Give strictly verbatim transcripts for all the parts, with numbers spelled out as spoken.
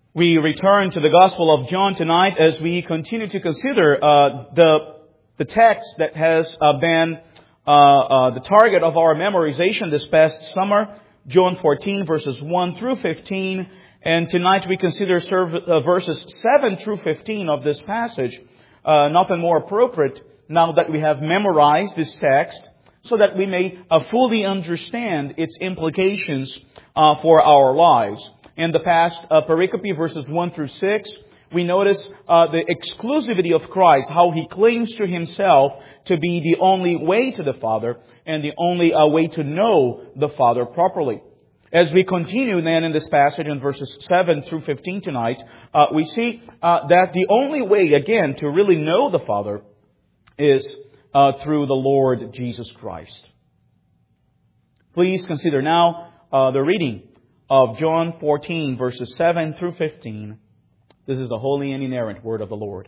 We return to the Gospel of John tonight as we continue to consider uh, the the text that has uh, been uh, uh, the target of our memorization this past summer, John fourteen, verses one through fifteen. And tonight we consider serv- uh, verses seven through fifteen of this passage. Uh, nothing more appropriate now that we have memorized this text, so that we may uh, fully understand its implications uh, for our lives. In the past uh, pericope, verses one through six, we notice uh, the exclusivity of Christ, how He claims to Himself to be the only way to the Father and the only uh, way to know the Father properly. As we continue then in this passage in verses seven through fifteen tonight, uh, we see uh, that the only way, again, to really know the Father is uh, through the Lord Jesus Christ. Please consider now uh, the reading of John fourteen, verses seven through fifteen. This is the holy and inerrant word of the Lord.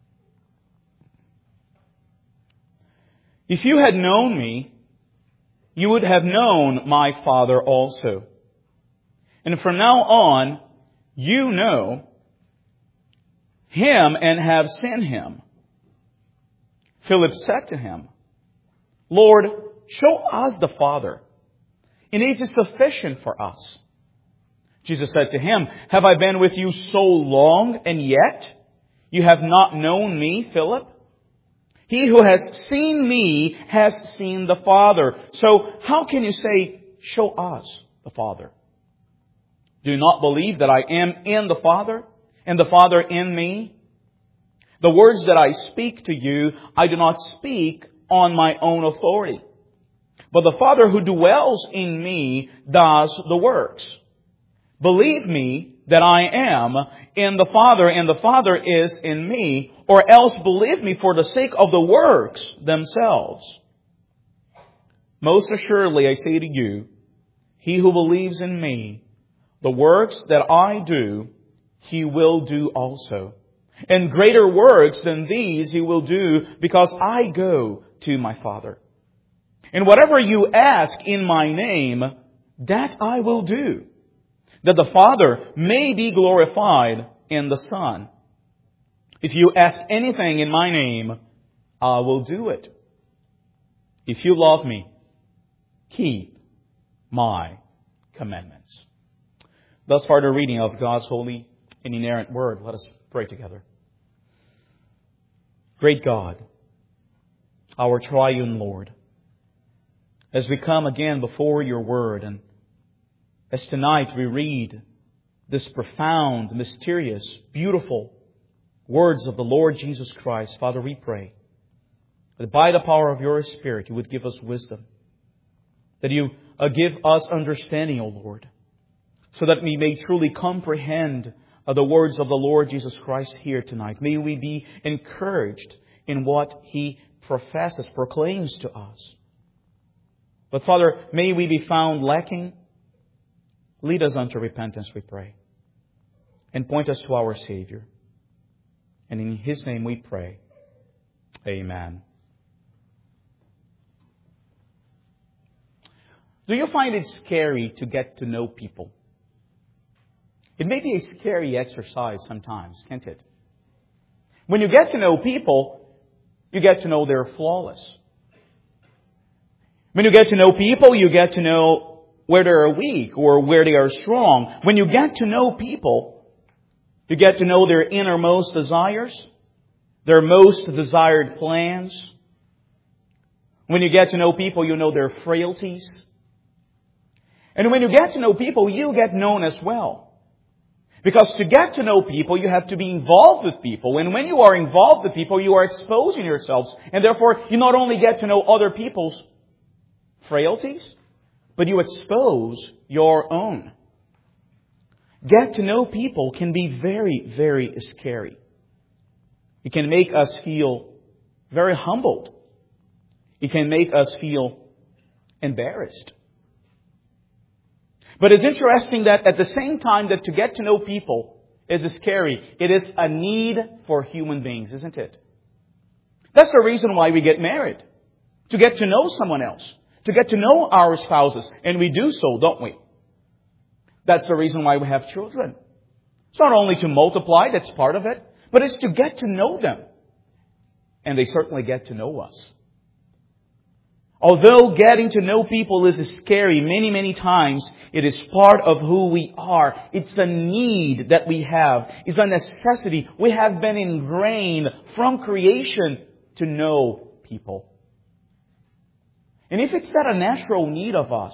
If you had known me, you would have known my Father also. And from now on, you know Him and have seen Him. Philip said to Him, Lord, show us the Father, and it is sufficient for us. Jesus said to him, have I been with you so long, and yet you have not known me, Philip? He who has seen me has seen the Father. So how can you say, show us the Father? Do you not believe that I am in the Father, and the Father in me? The words that I speak to you, I do not speak on my own authority. But the Father who dwells in me does the works. Believe me that I am in the Father and the Father is in me, or else believe me for the sake of the works themselves. Most assuredly I say to you, he who believes in me, the works that I do, he will do also. And greater works than these he will do, because I go to my Father. And whatever you ask in my name, that I will do, that the Father may be glorified in the Son. If you ask anything in my name, I will do it. If you love me, keep my commandments. Thus far the reading of God's holy and inerrant word. Let us pray together. Great God, our triune Lord, as we come again before your word, and as tonight we read this profound, mysterious, beautiful words of the Lord Jesus Christ, Father, we pray that by the power of your Spirit you would give us wisdom, that you uh, give us understanding, O Lord, so that we may truly comprehend uh, the words of the Lord Jesus Christ here tonight. May we be encouraged in what He professes, proclaims to us. But Father, may we be found lacking. Lead us unto repentance, we pray, and point us to our Savior. And in His name we pray. Amen. Do you find it scary to get to know people? It may be a scary exercise sometimes, can't it? When you get to know people, you get to know they're flawless. When you get to know people, you get to know where they are weak or where they are strong. When you get to know people, you get to know their innermost desires, their most desired plans. When you get to know people, you know their frailties. And when you get to know people, you get known as well. Because to get to know people, you have to be involved with people. And when you are involved with people, you are exposing yourselves. And therefore, you not only get to know other people's frailties, but you expose your own. Get to know people can be very, very scary. It can make us feel very humbled. It can make us feel embarrassed. But it's interesting that at the same time that to get to know people is scary, it is a need for human beings, isn't it? That's the reason why we get married. To get to know someone else. To get to know our spouses. And we do so, don't we? That's the reason why we have children. It's not only to multiply, that's part of it, but it's to get to know them. And they certainly get to know us. Although getting to know people is scary many, many times, it is part of who we are. It's a need that we have. It's a necessity. We have been ingrained from creation to know people. And if it's not a natural need of us,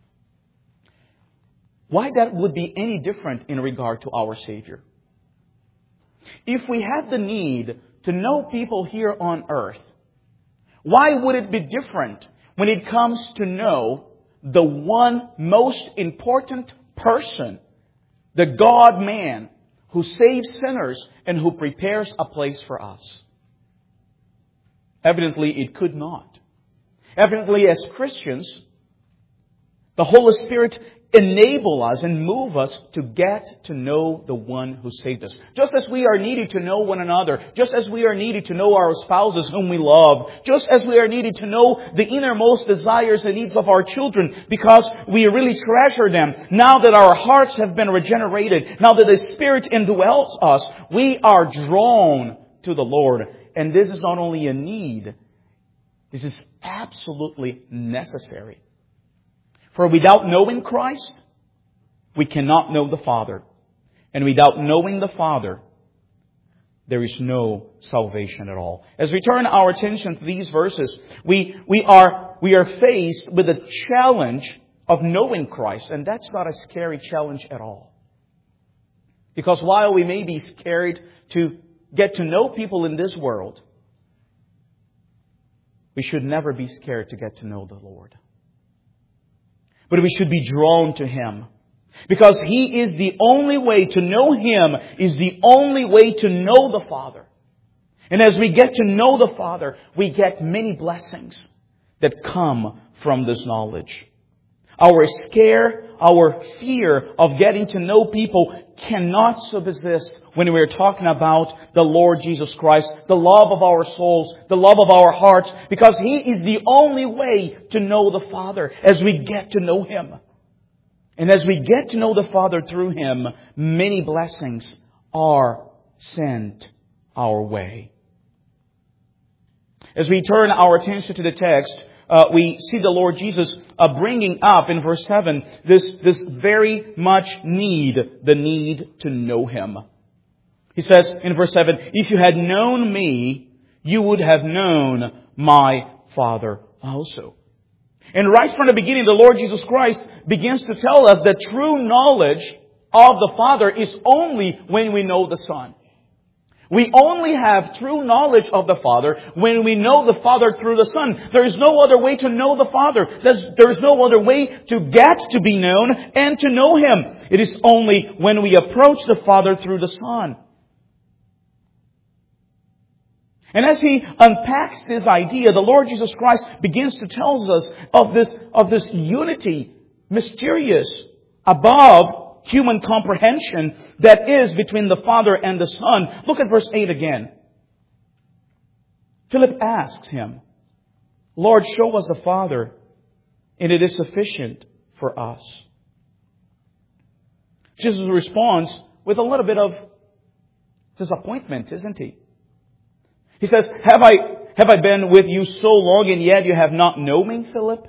why that would be any different in regard to our Savior? If we have the need to know people here on earth, why would it be different when it comes to know the one most important person, the God-man, who saves sinners and who prepares a place for us? Evidently, it could not. Evidently, as Christians, the Holy Spirit enable us and move us to get to know the one who saved us. Just as we are needed to know one another, just as we are needed to know our spouses whom we love, just as we are needed to know the innermost desires and needs of our children because we really treasure them. Now that our hearts have been regenerated, now that the Spirit indwells us, we are drawn to the Lord. And this is not only a need, this is absolutely necessary. For without knowing Christ, we cannot know the Father. And without knowing the Father, there is no salvation at all. As we turn our attention to these verses, we, we are, we are faced with the challenge of knowing Christ. And that's not a scary challenge at all. Because while we may be scared to get to know people in this world, we should never be scared to get to know the Lord. But we should be drawn to Him. Because He is the only way to know Him, is the only way to know the Father. And as we get to know the Father, we get many blessings that come from this knowledge. Our scare, our fear of getting to know people cannot subsist when we're talking about the Lord Jesus Christ, the love of our souls, the love of our hearts, because He is the only way to know the Father as we get to know Him. And as we get to know the Father through Him, many blessings are sent our way. As we turn our attention to the text, Uh, we see the Lord Jesus uh, bringing up in verse seven this, this very much need, the need to know Him. He says in verse seven, if you had known me, you would have known my Father also. And right from the beginning, the Lord Jesus Christ begins to tell us that true knowledge of the Father is only when we know the Son. We only have true knowledge of the Father when we know the Father through the Son. There is no other way to know the Father. There is no other way to get to be known and to know Him. It is only when we approach the Father through the Son. And as He unpacks this idea, the Lord Jesus Christ begins to tell us of this, of this unity, mysterious, above human comprehension that is between the Father and the Son. Look at verse eight again. Philip asks Him, Lord, show us the Father, and it is sufficient for us. Jesus responds with a little bit of disappointment, isn't He? He says, have I, have I been with you so long, and yet you have not known me, Philip?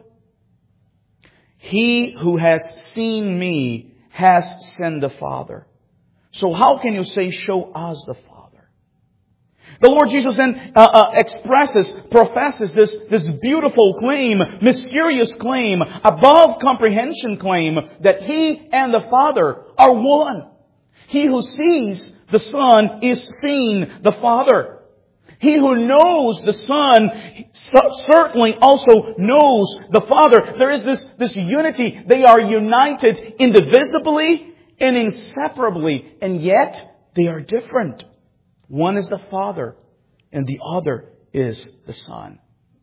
He who has seen me has seen the Father. So how can you say, show us the Father? The Lord Jesus then uh, uh, expresses, professes this, this beautiful claim, mysterious claim, above comprehension claim, that He and the Father are one. He who sees the Son is seeing the Father. He who knows the Son certainly also knows the Father. There is this, this unity. They are united indivisibly and inseparably. And yet, they are different. One is the Father, and the other is the Son.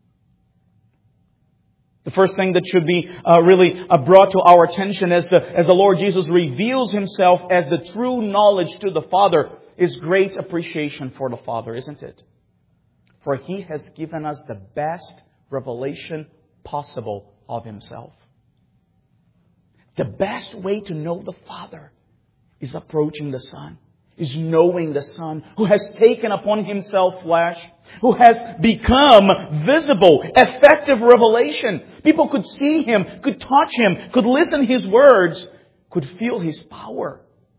The first thing that should be uh, really uh, brought to our attention as the, as the Lord Jesus reveals Himself as the true knowledge to the Father is great appreciation for the Father, isn't it? For He has given us the best revelation possible of Himself. The best way to know the Father is approaching the Son, is knowing the Son, who has taken upon Himself flesh, who has become visible, effective revelation. People could see Him, could touch Him, could listen to His words, could feel His power.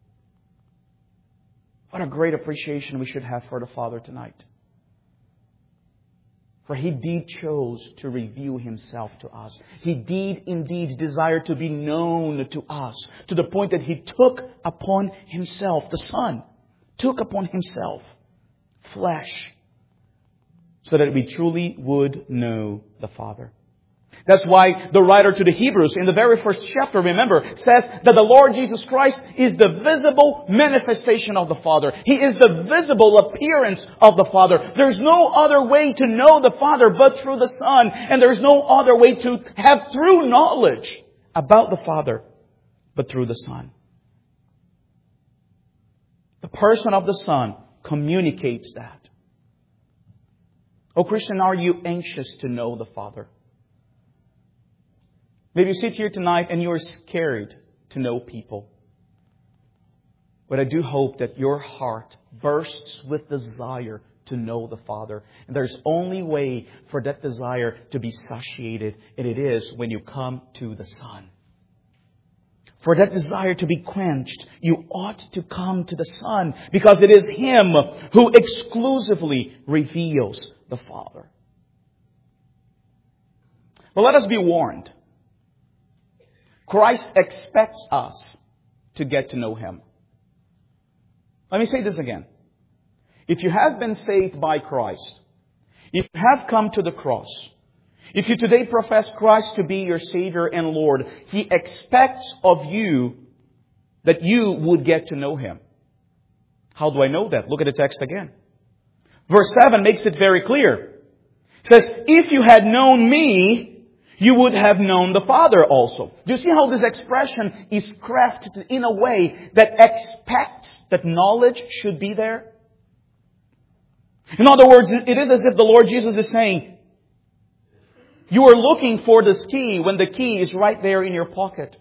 What a great appreciation we should have for the Father tonight. For He did chose to reveal Himself to us. He did indeed desire to be known to us, to the point that He took upon Himself, the Son, took upon Himself flesh, so that we truly would know the Father. That's why the writer to the Hebrews in the very first chapter, remember, says that the Lord Jesus Christ is the visible manifestation of the Father. He is the visible appearance of the Father. There's no other way to know the Father but through the Son. And there's no other way to have true knowledge about the Father but through the Son. The person of the Son communicates that. Oh Christian, are you anxious to know the Father? Maybe you sit here tonight and you are scared to know people. But I do hope that your heart bursts with desire to know the Father. And there's only way for that desire to be satiated, and it is when you come to the Son. For that desire to be quenched, you ought to come to the Son, because it is Him who exclusively reveals the Father. But let us be warned. Christ expects us to get to know Him. Let me say this again. If you have been saved by Christ, if you have come to the cross, if you today profess Christ to be your Savior and Lord, He expects of you that you would get to know Him. How do I know that? Look at the text again. Verse seven makes it very clear. It says, if you had known me, you would have known the Father also. Do you see how this expression is crafted in a way that expects that knowledge should be there? In other words, it is as if the Lord Jesus is saying, you are looking for this key when the key is right there in your pocket.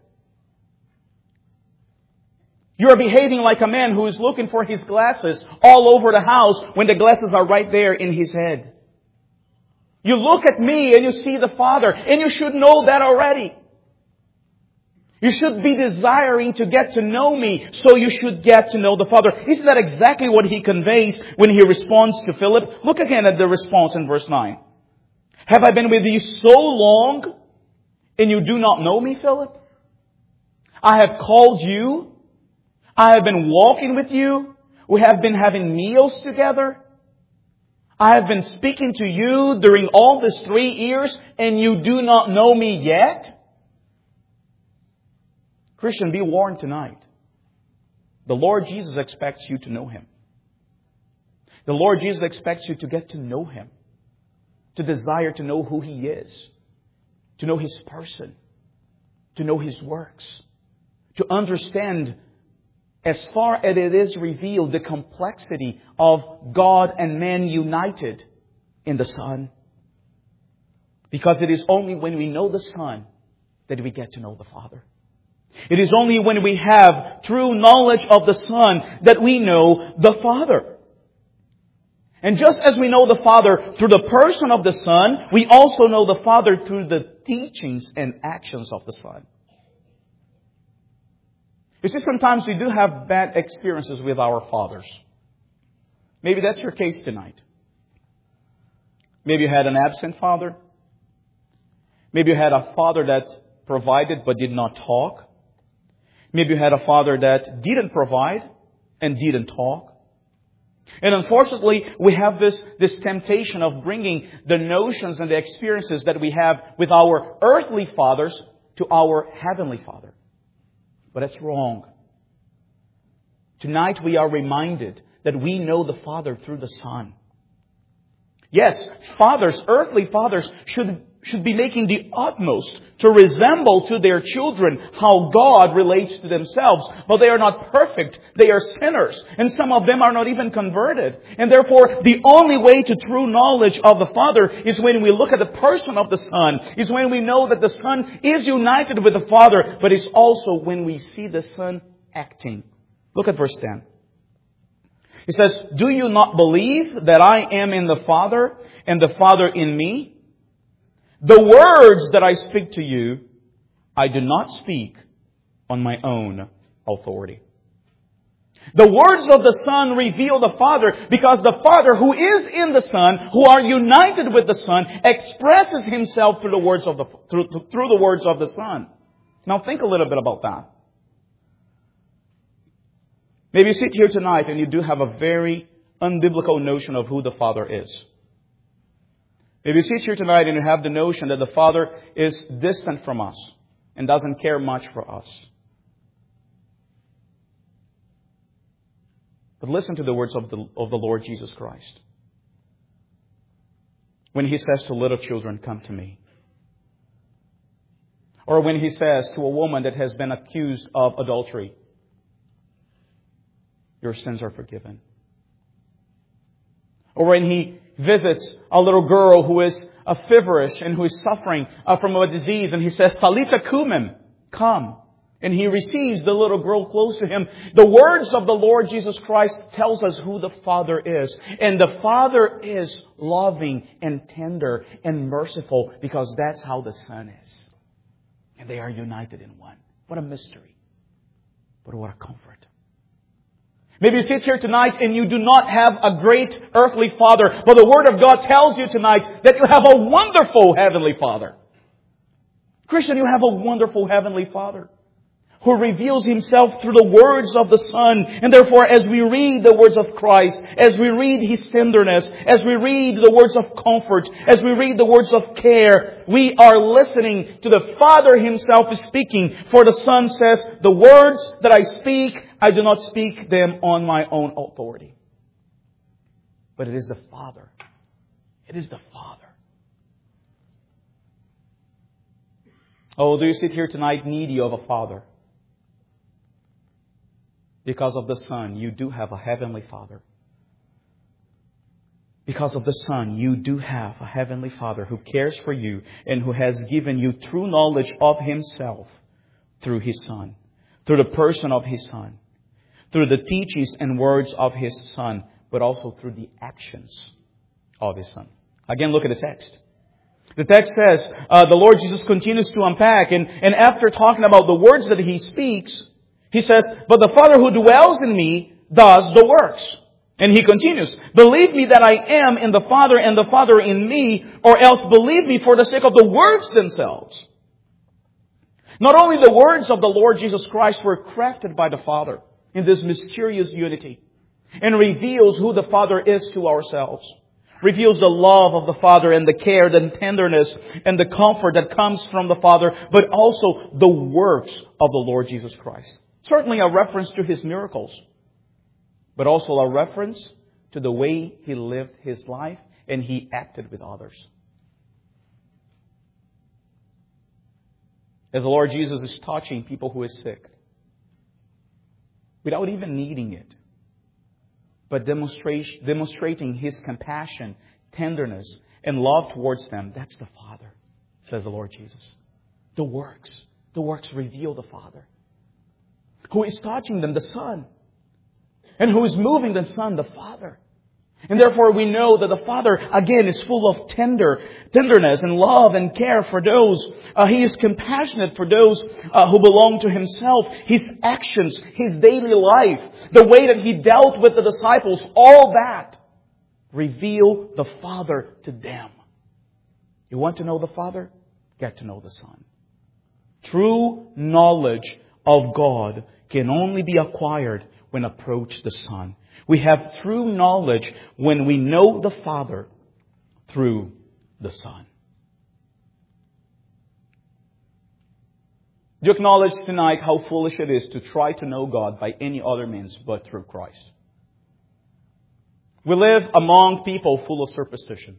You are behaving like a man who is looking for his glasses all over the house when the glasses are right there in his head. You look at me and you see the Father, and you should know that already. You should be desiring to get to know me, so you should get to know the Father. Isn't that exactly what He conveys when He responds to Philip? Look again at the response in verse nine. Have I been with you so long, and you do not know me, Philip? I have called you. I have been walking with you. We have been having meals together. I have been speaking to you during all these three years, and you do not know me yet? Christian, be warned tonight. The Lord Jesus expects you to know Him. The Lord Jesus expects you to get to know Him, to desire to know who He is, to know His person, to know His works, to understand, as far as it is revealed, the complexity of God and man united in the Son. Because it is only when we know the Son that we get to know the Father. It is only when we have true knowledge of the Son that we know the Father. And just as we know the Father through the person of the Son, we also know the Father through the teachings and actions of the Son. You see, sometimes we do have bad experiences with our fathers. Maybe that's your case tonight. Maybe you had an absent father. Maybe you had a father that provided but did not talk. Maybe you had a father that didn't provide and didn't talk. And unfortunately, we have this, this temptation of bringing the notions and the experiences that we have with our earthly fathers to our heavenly Father. But that's wrong. Tonight we are reminded that we know the Father through the Son. Yes, fathers, earthly fathers, should, should be making the utmost to resemble to their children how God relates to themselves. But they are not perfect. They are sinners. And some of them are not even converted. And therefore, the only way to true knowledge of the Father is when we look at the person of the Son. Is when we know that the Son is united with the Father. But it's also when we see the Son acting Look at verse ten. He says, do you not believe that I am in the Father and the Father in me? The words that I speak to you, I do not speak on my own authority. The words of the Son reveal the Father because the Father who is in the Son, who are united with the Son, expresses Himself through the words of the, through, through the words of the Son. Now think a little bit about that. Maybe you sit here tonight and you do have a very unbiblical notion of who the Father is. Maybe you sit here tonight and you have the notion that the Father is distant from us and doesn't care much for us. But listen to the words of the, of the Lord Jesus Christ. When He says to little children, come to me. Or when He says to a woman that has been accused of adultery, your sins are forgiven. Or when He visits a little girl who is uh, feverish and who is suffering uh, from a disease, and He says, Talitha kumim, come. And He receives the little girl close to Him. The words of the Lord Jesus Christ tells us who the Father is. And the Father is loving and tender and merciful because that's how the Son is. And they are united in one. What a mystery. But what a comfort. Maybe you sit here tonight and you do not have a great earthly Father, but the Word of God tells you tonight that you have a wonderful Heavenly Father. Christian, you have a wonderful Heavenly Father who reveals Himself through the words of the Son. And therefore, as we read the words of Christ, as we read His tenderness, as we read the words of comfort, as we read the words of care, we are listening to the Father Himself speaking. For the Son says, the words that I speak, I do not speak them on my own authority. But it is the Father. It is the Father. Oh, do you sit here tonight needy of a Father? Because of the Son, you do have a Heavenly Father. Because of the Son, you do have a Heavenly Father who cares for you and who has given you true knowledge of Himself through His Son, through the person of His Son, through the teachings and words of His Son, but also through the actions of His Son. Again, look at the text. The text says, uh, the Lord Jesus continues to unpack, and, and after talking about the words that He speaks, He says, but the Father who dwells in me does the works. And He continues, believe me that I am in the Father and the Father in me, or else believe me for the sake of the words themselves. Not only the words of the Lord Jesus Christ were crafted by the Father in this mysterious unity, and reveals who the Father is to ourselves. Reveals the love of the Father and the care, the tenderness and the comfort that comes from the Father, but also the works of the Lord Jesus Christ. Certainly a reference to His miracles, but also a reference to the way He lived His life and He acted with others. As the Lord Jesus is touching people who is sick, without even needing it, but demonstrating His compassion, tenderness, and love towards them, that's the Father, says the Lord Jesus. The works, the works reveal the Father. Who is touching them? The Son. And who is moving the Son? The Father. And therefore we know that the Father, again, is full of tender, tenderness and love and care for those. Uh, he is compassionate for those uh, who belong to Himself. His actions, His daily life, the way that He dealt with the disciples, all that reveal the Father to them. You want to know the Father? Get to know the Son. True knowledge of God can only be acquired when approach the Son. We have true knowledge when we know the Father through the Son. Do you acknowledge tonight how foolish it is to try to know God by any other means but through Christ? We live among people full of superstition.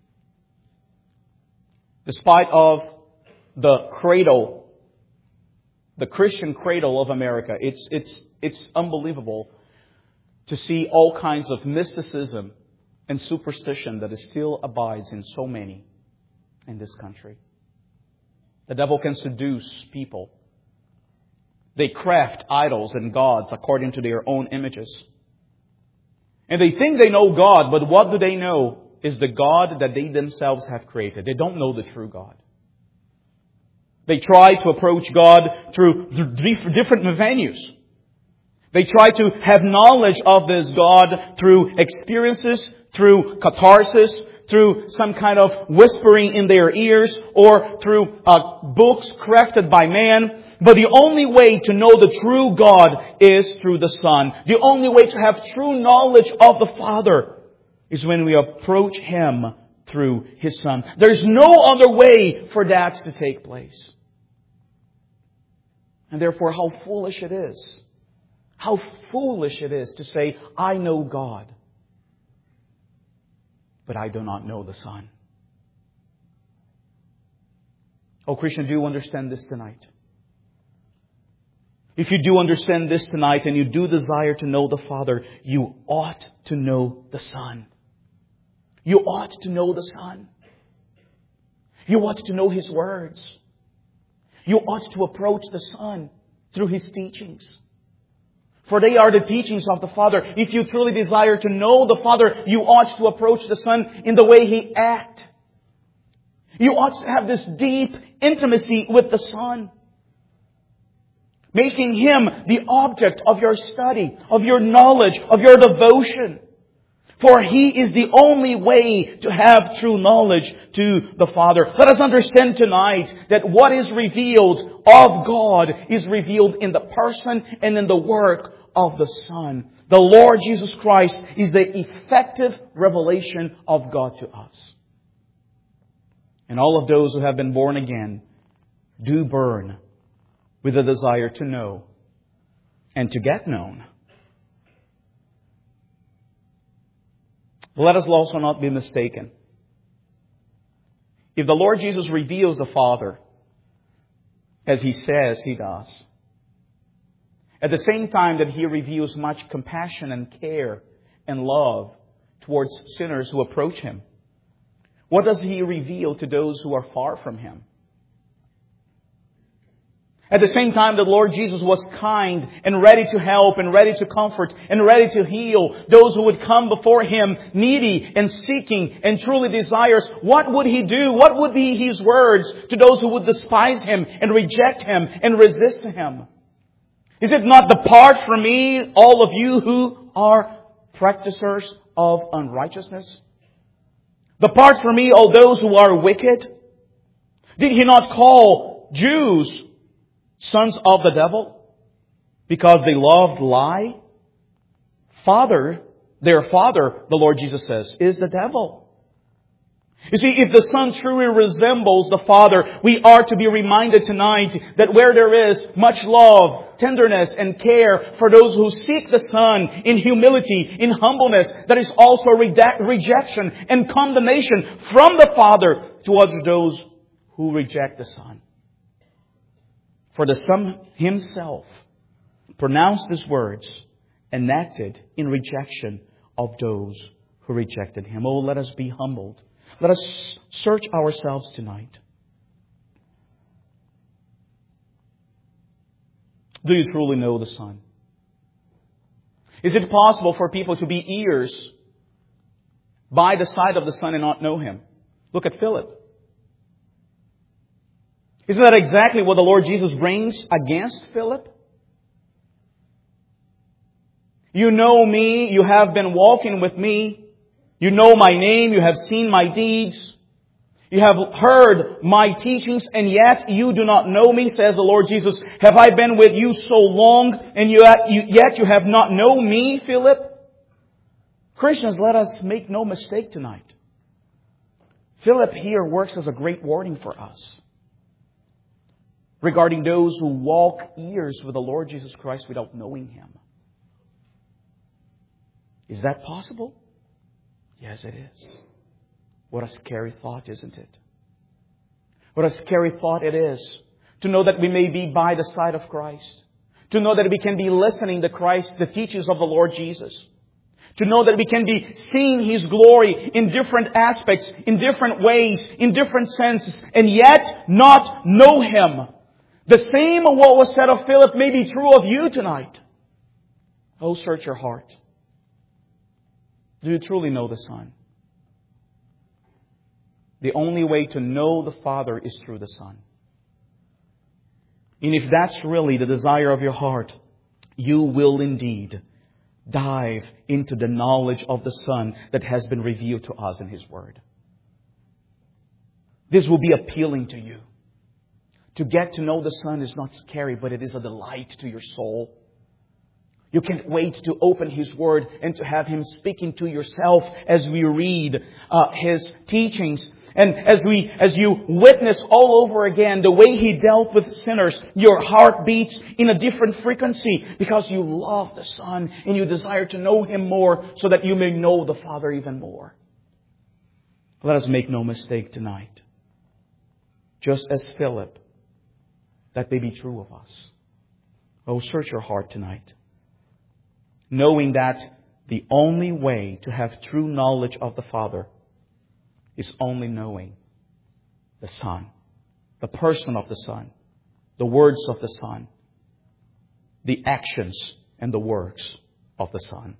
Despite of the cradle, the Christian cradle of America, it's, it's, it's unbelievable to see all kinds of mysticism and superstition that still abides in so many in this country. The devil can seduce people. They craft idols and gods according to their own images. And they think they know God, but what do they know is the God that they themselves have created. They don't know the true God. They try to approach God through different venues. They try to have knowledge of this God through experiences, through catharsis, through some kind of whispering in their ears, or through uh, books crafted by man. But the only way to know the true God is through the Son. The only way to have true knowledge of the Father is when we approach Him through His Son. There's no other way for that to take place. And therefore, how foolish it is. How foolish it is to say, I know God, but I do not know the Son. Oh, Christian, do you understand this tonight? If you do understand this tonight and you do desire to know the Father, you ought to know the Son. You ought to know the Son. You ought to know His words. You ought to approach the Son through His teachings. For they are the teachings of the Father. If you truly desire to know the Father, you ought to approach the Son in the way He acts. You ought to have this deep intimacy with the Son, making Him the object of your study, of your knowledge, of your devotion. For He is the only way to have true knowledge to the Father. Let us understand tonight that what is revealed of God is revealed in the person and in the work of the Son. The Lord Jesus Christ is the effective revelation of God to us. And all of those who have been born again do burn with a desire to know and to get known. Let us also not be mistaken. If the Lord Jesus reveals the Father, as He says He does, at the same time that He reveals much compassion and care and love towards sinners who approach Him, what does He reveal to those who are far from Him? At the same time, the Lord Jesus was kind and ready to help and ready to comfort and ready to heal those who would come before Him needy and seeking and truly desirous. What would He do? What would be His words to those who would despise Him and reject Him and resist Him? Is it not, depart from me, all of you who are practicers of unrighteousness? Depart from me, all those who are wicked. Did He not call Jews sons of the devil because they loved lie? Father, their father, the Lord Jesus says, is the devil. You see, if the Son truly resembles the Father, we are to be reminded tonight that where there is much love, tenderness, and care for those who seek the Son in humility, in humbleness, there is also rejection and condemnation from the Father towards those who reject the Son. For the Son Himself pronounced these words and acted in rejection of those who rejected Him. Oh, let us be humbled. Let us search ourselves tonight. Do you truly know the Son? Is it possible for people to be ears by the side of the Son and not know Him? Look at Philip. Isn't that exactly what the Lord Jesus brings against Philip? You know me, you have been walking with me, you know my name, you have seen my deeds, you have heard my teachings, and yet you do not know me, says the Lord Jesus. Have I been with you so long, and you, yet you have not known me, Philip? Christians, let us make no mistake tonight. Philip here works as a great warning for us regarding those who walk years with the Lord Jesus Christ without knowing Him. Is that possible? Yes, it is. What a scary thought, isn't it? What a scary thought it is to know that we may be by the side of Christ. To know that we can be listening to Christ, the teachings of the Lord Jesus. To know that we can be seeing His glory in different aspects, in different ways, in different senses, and yet not know Him. The same of what was said of Philip may be true of you tonight. Oh, search your heart. Do you truly know the Son? The only way to know the Father is through the Son. And if that's really the desire of your heart, you will indeed dive into the knowledge of the Son that has been revealed to us in His Word. This will be appealing to you. To get to know the Son is not scary, but it is a delight to your soul. You can't wait to open His Word and to have Him speaking to yourself as we read uh, His teachings. And as we, as you witness all over again the way He dealt with sinners, your heart beats in a different frequency because you love the Son and you desire to know Him more so that you may know the Father even more. Let us make no mistake tonight. Just as Philip, that may be true of us. Oh, search your heart tonight. Knowing that the only way to have true knowledge of the Father is only knowing the Son, the person of the Son, the words of the Son, the actions and the works of the Son.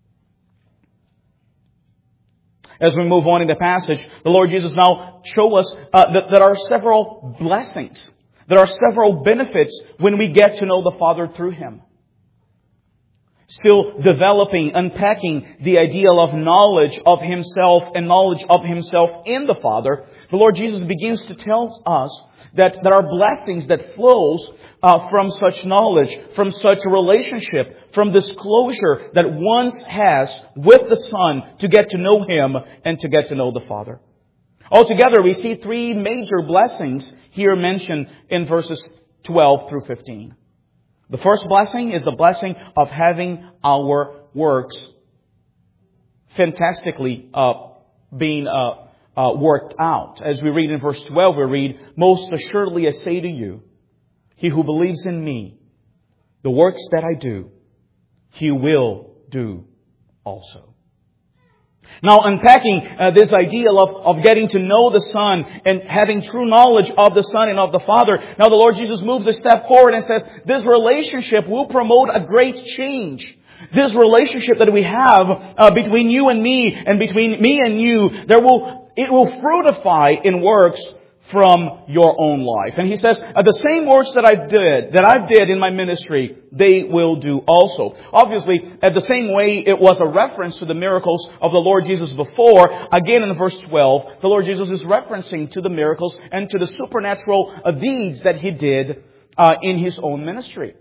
As we move on in the passage, the Lord Jesus now shows us uh, that there are several blessings. There are several benefits when we get to know the Father through Him. Still developing, unpacking the ideal of knowledge of Himself and knowledge of Himself in the Father, the Lord Jesus begins to tell us that there are blessings that flows uh, from such knowledge, from such a relationship, from this closure that one has with the Son to get to know Him and to get to know the Father. Altogether, we see three major blessings here mentioned in verses twelve through fifteen. The first blessing is the blessing of having our works fantastically uh, being uh, uh, worked out. As we read in verse twelve, we read, "Most assuredly I say to you, he who believes in me, the works that I do, he will do also." Now, unpacking uh, this ideal of, of getting to know the Son and having true knowledge of the Son and of the Father, now the Lord Jesus moves a step forward and says, this relationship will promote a great change. This relationship that we have uh, between you and me and between me and you, there will it will fructify in works from your own life. And He says, uh, the same works that I did, that I did in my ministry, they will do also. Obviously, at the same way it was a reference to the miracles of the Lord Jesus before, again in verse twelve, the Lord Jesus is referencing to the miracles and to the supernatural uh, deeds that He did uh, in His own ministry.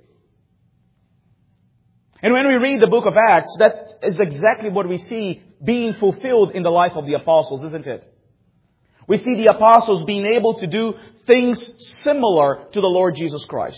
And when we read the book of Acts, that is exactly what we see being fulfilled in the life of the apostles, isn't it? We see the apostles being able to do things similar to the Lord Jesus Christ.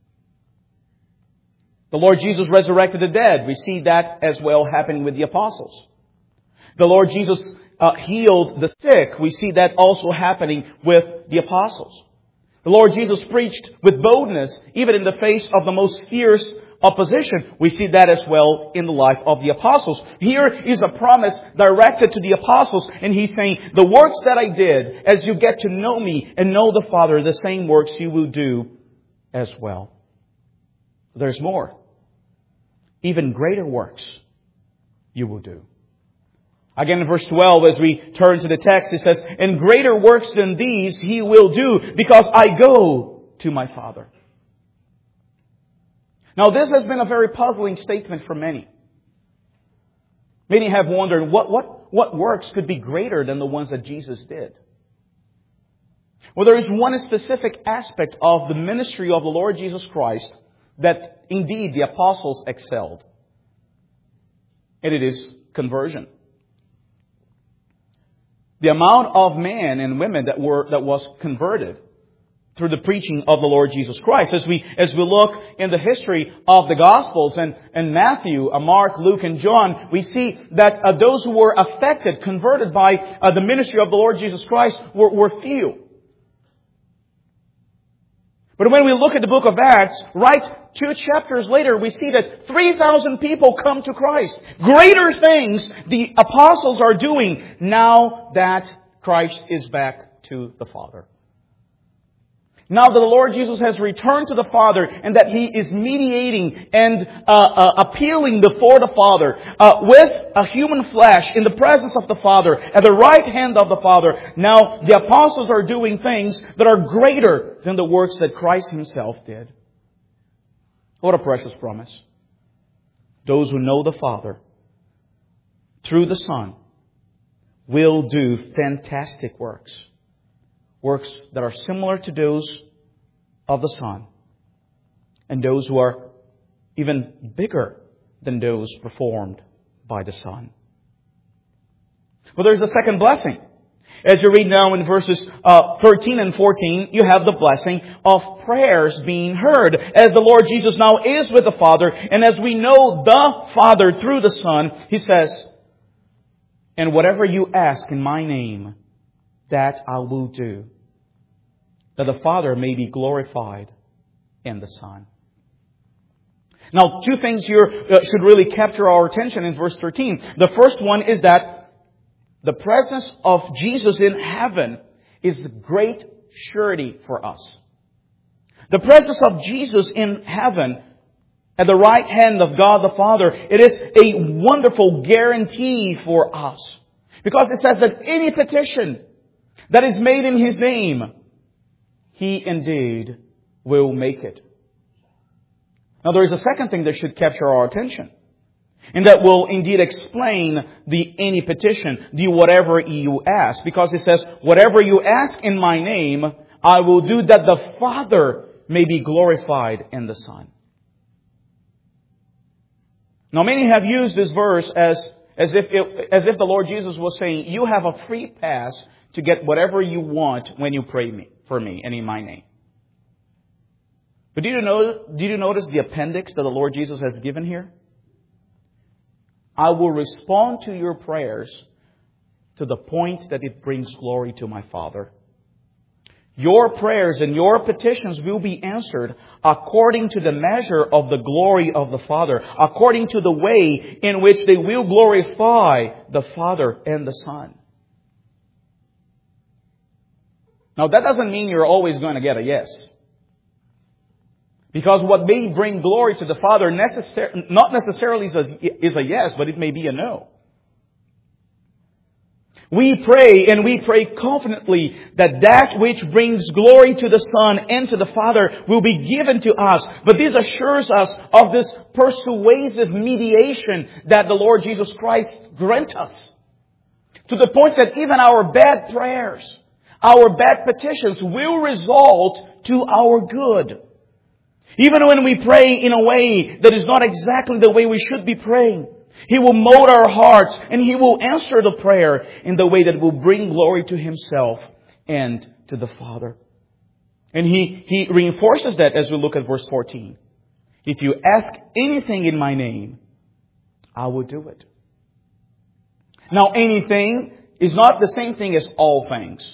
The Lord Jesus resurrected the dead. We see that as well happening with the apostles. The Lord Jesus uh, healed the sick. We see that also happening with the apostles. The Lord Jesus preached with boldness, even in the face of the most fierce opposition. We see that as well in the life of the apostles. Here is a promise directed to the apostles, and He's saying, the works that I did, as you get to know me and know the Father, the same works you will do as well. There's more. Even greater works you will do. Again, in verse twelve, as we turn to the text, it says, "And greater works than these He will do, because I go to my Father." Now, this has been a very puzzling statement for many. Many have wondered, what, what, what works could be greater than the ones that Jesus did? Well, there is one specific aspect of the ministry of the Lord Jesus Christ that indeed the apostles excelled. And it is conversion. The amount of men and women that were that was converted through the preaching of the Lord Jesus Christ. As we as we look in the history of the Gospels and, and Matthew, uh, Mark, Luke, and John, we see that uh, those who were affected, converted by uh, the ministry of the Lord Jesus Christ were, were few. But when we look at the book of Acts, right two chapters later, we see that three thousand people come to Christ. Greater things the apostles are doing now that Christ is back to the Father. Now that the Lord Jesus has returned to the Father and that He is mediating and uh, uh, appealing before the Father uh, with a human flesh in the presence of the Father, at the right hand of the Father, now the apostles are doing things that are greater than the works that Christ Himself did. What a precious promise. Those who know the Father through the Son will do fantastic works. Works that are similar to those of the Son. And those who are even bigger than those performed by the Son. But there's a second blessing. As you read now in verses uh, thirteen and fourteen, you have the blessing of prayers being heard. As the Lord Jesus now is with the Father, and as we know the Father through the Son, He says, "And whatever you ask in my name, that I will do, that the Father may be glorified in the Son." Now, two things here uh, should really capture our attention in verse thirteen. The first one is that the presence of Jesus in heaven is a great surety for us. The presence of Jesus in heaven at the right hand of God the Father, it is a wonderful guarantee for us. Because it says that any petition that is made in His name, He indeed will make it. Now there is a second thing that should capture our attention. And that will indeed explain the any petition, the whatever you ask. Because it says, whatever you ask in my name, I will do, that the Father may be glorified in the Son. Now many have used this verse as, as if it, as if the Lord Jesus was saying, you have a free pass to get whatever you want when you pray me, for me and in my name. But did you know, did you notice the appendix that the Lord Jesus has given here? I will respond to your prayers to the point that it brings glory to my Father. Your prayers and your petitions will be answered according to the measure of the glory of the Father, according to the way in which they will glorify the Father and the Son. Now that doesn't mean you're always going to get a yes. Because what may bring glory to the Father necessar- not necessarily is a, is a yes, but it may be a no. We pray and we pray confidently that that which brings glory to the Son and to the Father will be given to us. But this assures us of this persuasive mediation that the Lord Jesus Christ grants us. To the point that even our bad prayers, our bad petitions will result to our good. Even when we pray in a way that is not exactly the way we should be praying, He will mold our hearts and He will answer the prayer in the way that will bring glory to Himself and to the Father. And He, He reinforces that as we look at verse fourteen. If you ask anything in my name, I will do it. Now, anything is not the same thing as all things.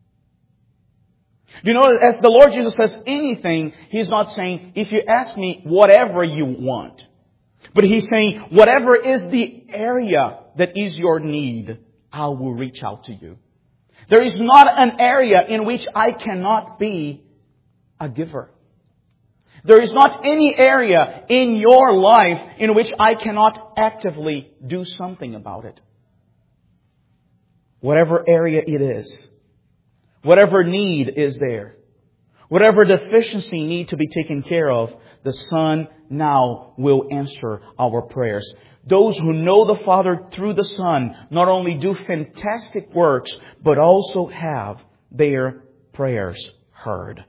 You know, as the Lord Jesus says anything, He's not saying, if you ask me whatever you want. But He's saying, whatever is the area that is your need, I will reach out to you. There is not an area in which I cannot be a giver. There is not any area in your life in which I cannot actively do something about it. Whatever area it is. Whatever need is there, whatever deficiency need to be taken care of, the Son now will answer our prayers. Those who know the Father through the Son not only do fantastic works, but also have their prayers heard.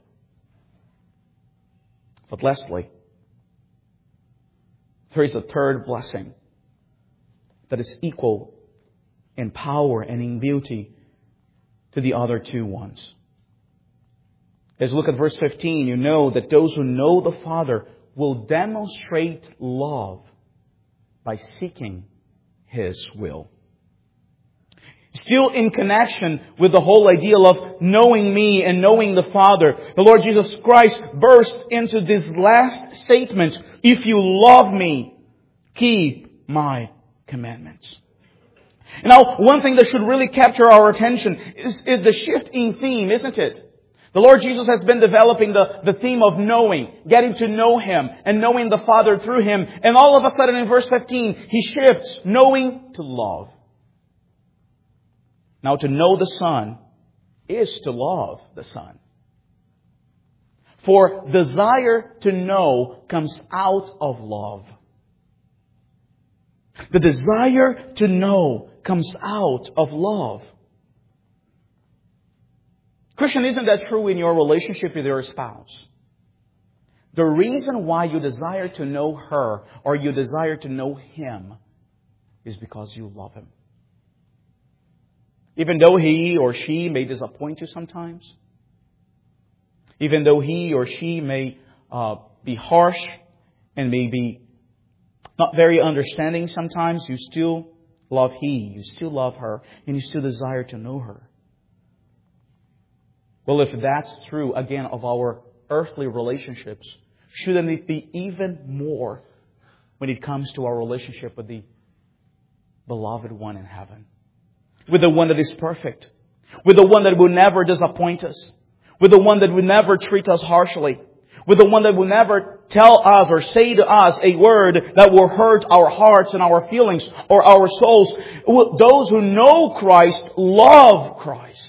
But lastly, there is a third blessing that is equal in power and in beauty to the other two ones. As you look at verse fifteen, you know that those who know the Father will demonstrate love by seeking His will. Still in connection with the whole ideal of knowing me and knowing the Father, the Lord Jesus Christ burst into this last statement, if you love me, keep my commandments. Now, one thing that should really capture our attention is, is the shift in theme, isn't it? The Lord Jesus has been developing the, the theme of knowing, getting to know Him, and knowing the Father through Him. And all of a sudden in verse fifteen, He shifts knowing to love. Now, to know the Son is to love the Son. For desire to know comes out of love. The desire to know comes out of love. Christian, isn't that true in your relationship with your spouse? The reason why you desire to know her or you desire to know him is because you love him. Even though he or she may disappoint you sometimes, even though he or she may uh, be harsh and may be not very understanding sometimes, you still love he, you still love her, and you still desire to know her. Well, if that's true, again, of our earthly relationships, shouldn't it be even more when it comes to our relationship with the beloved one in heaven? With the one that is perfect. With the one that will never disappoint us. With the one that will never treat us harshly. With the one that will never tell us or say to us a word that will hurt our hearts and our feelings or our souls. Those who know Christ love Christ.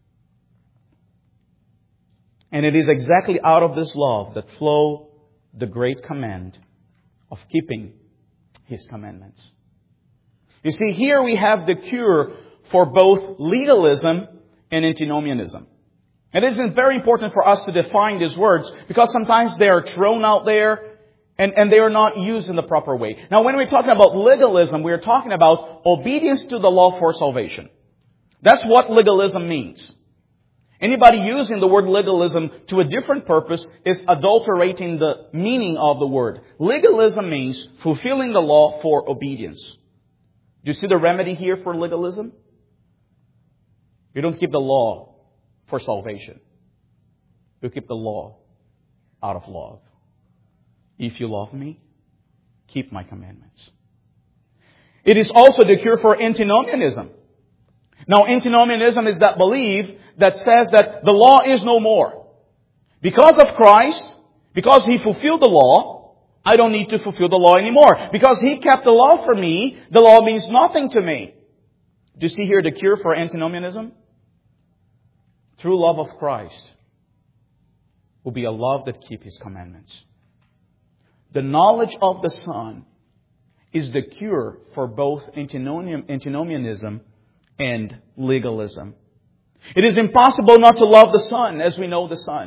And it is exactly out of this love that flow the great command of keeping His commandments. You see, here we have the cure for both legalism and antinomianism. It isn't very important for us to define these words because sometimes they are thrown out there and, and they are not used in the proper way. Now, when we're talking about legalism, we're talking about obedience to the law for salvation. That's what legalism means. Anybody using the word legalism to a different purpose is adulterating the meaning of the word. Legalism means fulfilling the law for obedience. Do you see the remedy here for legalism? You don't keep the law for salvation. You keep the law out of love. If you love me, keep my commandments. It is also the cure for antinomianism. Now, antinomianism is that belief that says that the law is no more. Because of Christ, because He fulfilled the law, I don't need to fulfill the law anymore. Because He kept the law for me, the law means nothing to me. Do you see here the cure for antinomianism? True love of Christ will be a love that keeps His commandments. The knowledge of the Son is the cure for both antinomianism and legalism. It is impossible not to love the Son as we know the Son.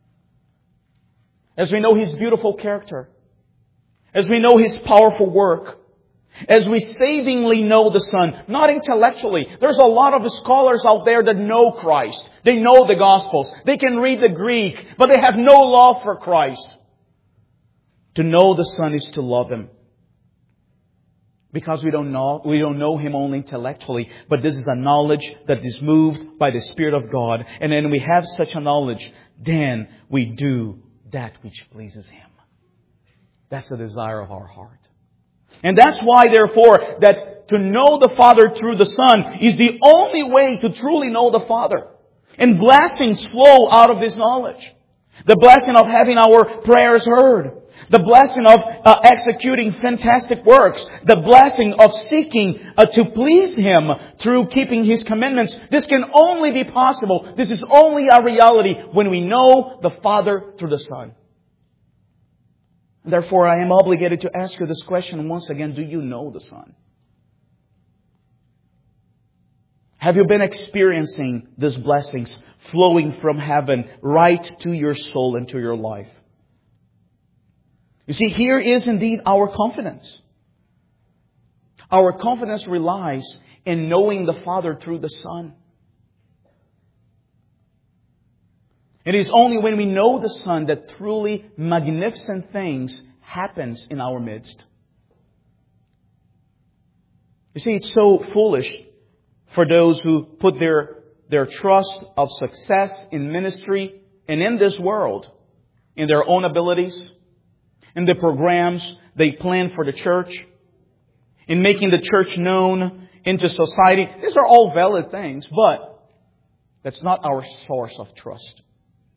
As we know His beautiful character. As we know His powerful work. As we savingly know the Son. Not intellectually. There's a lot of scholars out there that know Christ. They know the Gospels. They can read the Greek. But they have no love for Christ. To know the Son is to love Him. Because we don't know, we don't know Him only intellectually, but this is a knowledge that is moved by the Spirit of God. And then we have such a knowledge, then we do that which pleases Him. That's the desire of our heart. And that's why, therefore, that to know the Father through the Son is the only way to truly know the Father. And blessings flow out of this knowledge. The blessing of having our prayers heard. The blessing of uh, executing fantastic works. The blessing of seeking uh, to please Him through keeping His commandments. This can only be possible. This is only a reality when we know the Father through the Son. Therefore, I am obligated to ask you this question once again. Do you know the Son? Have you been experiencing these blessings flowing from heaven right to your soul and to your life? You see, here is indeed our confidence. Our confidence relies in knowing the Father through the Son. It is only when we know the Son that truly magnificent things happens in our midst. You see, it's so foolish for those who put their, their trust of success in ministry and in this world, in their own abilities, in the programs they plan for the church, in making the church known into society. These are all valid things, but that's not our source of trust.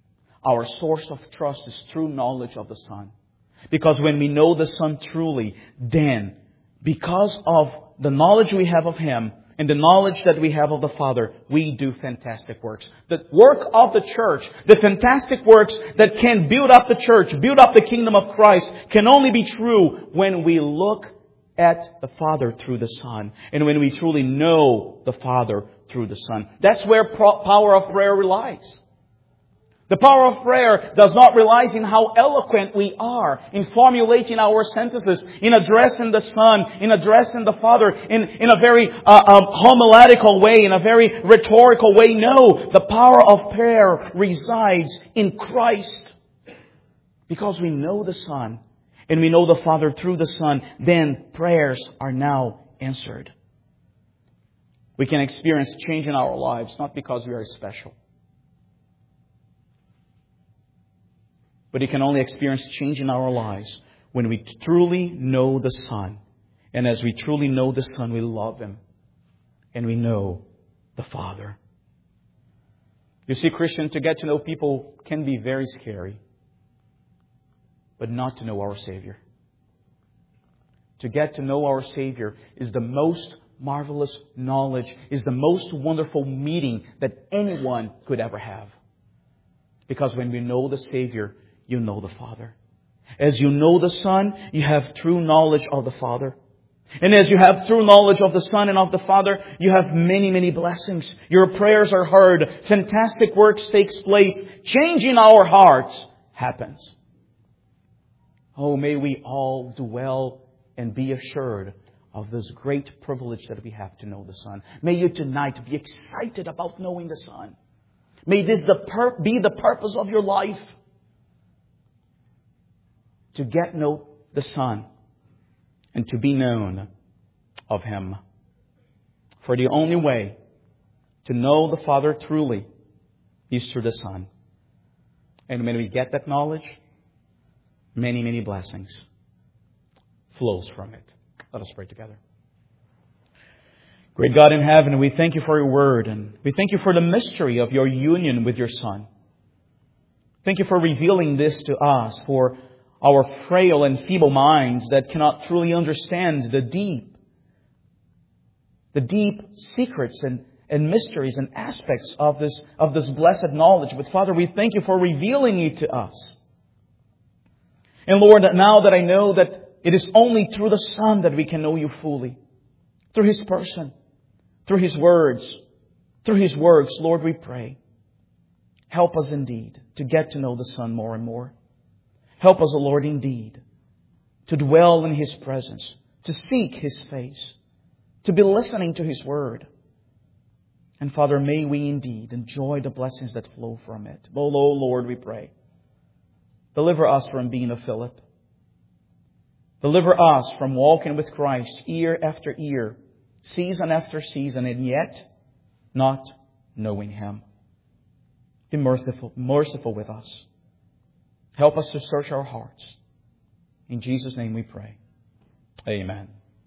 Our source of trust is true knowledge of the Son. Because when we know the Son truly, then because of the knowledge we have of Him and the knowledge that we have of the Father, we do fantastic works. The work of the church, the fantastic works that can build up the church, build up the kingdom of Christ, can only be true when we look at the Father through the Son. And when we truly know the Father through the Son. That's where pro- power of prayer relies. The power of prayer does not rely in how eloquent we are in formulating our sentences, in addressing the Son, in addressing the Father, in, in a very uh, um, homiletical way, in a very rhetorical way. No, the power of prayer resides in Christ. Because we know the Son and we know the Father through the Son, then prayers are now answered. We can experience change in our lives, not because we are special, but we can only experience change in our lives when we truly know the Son. And as we truly know the Son, we love Him. And we know the Father. You see, Christian, to get to know people can be very scary. But not to know our Savior. To get to know our Savior is the most marvelous knowledge, is the most wonderful meeting that anyone could ever have. Because when we know the Savior, you know the Father. As you know the Son, you have true knowledge of the Father. And as you have true knowledge of the Son and of the Father, you have many, many blessings. Your prayers are heard. Fantastic works takes place. Change in our hearts happens. Oh, may we all dwell and be assured of this great privilege that we have to know the Son. May you tonight be excited about knowing the Son. May this the pur- be the purpose of your life. To get to know the Son and to be known of Him. For the only way to know the Father truly is through the Son. And when we get that knowledge, many, many blessings flows from it. Let us pray together. Great God in heaven, we thank You for Your word, and we thank You for the mystery of Your union with Your Son. Thank You for revealing this to us, for our frail and feeble minds that cannot truly understand the deep, the deep secrets and, and mysteries and aspects of this, of this blessed knowledge. But Father, we thank You for revealing it to us. And Lord, now that I know that it is only through the Son that we can know You fully, through His person, through His words, through His works, Lord, we pray, help us indeed to get to know the Son more and more. Help us, O Lord, indeed, to dwell in His presence, to seek His face, to be listening to His word. And Father, may we indeed enjoy the blessings that flow from it. Oh, Lord, we pray. Deliver us from being a Philip. Deliver us from walking with Christ year after year, season after season, and yet not knowing Him. Be merciful, merciful with us. Help us to search our hearts. In Jesus' name we pray. Amen.